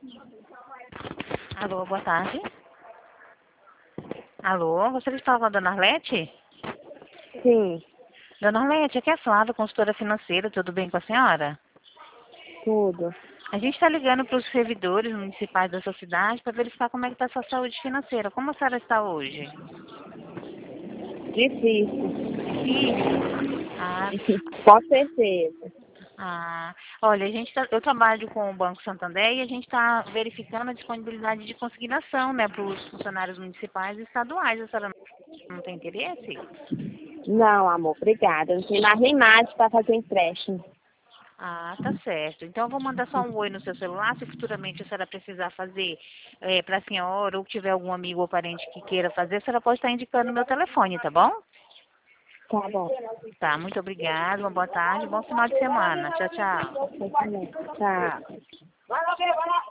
Alô, boa tarde. Alô, gostaria de falar com a dona Arlete? Sim, Dona Arlete, aqui é a Flávia, consultora financeira, tudo bem com a senhora? tudo. A gente está ligando para os servidores municipais da sua cidade para verificar como é que está a sua saúde financeira. Como a senhora está hoje? Difícil. Difícil? Com certeza. Olha, eu trabalho com o Banco Santander e a gente está verificando a disponibilidade de consignação, né, para os funcionários municipais e estaduais. A senhora não tem interesse? Não, amor, obrigada. Não tem mais nem mais para fazer empréstimo. Ah, tá certo. Então eu vou mandar só um oi no seu celular, se futuramente a senhora precisar fazer para a senhora ou tiver algum amigo ou parente que queira fazer, a senhora pode estar indicando o meu telefone, tá bom? Tá bom. Tá, muito obrigada, uma boa tarde, bom final de semana. Tchau, tchau. Você também. Tchau.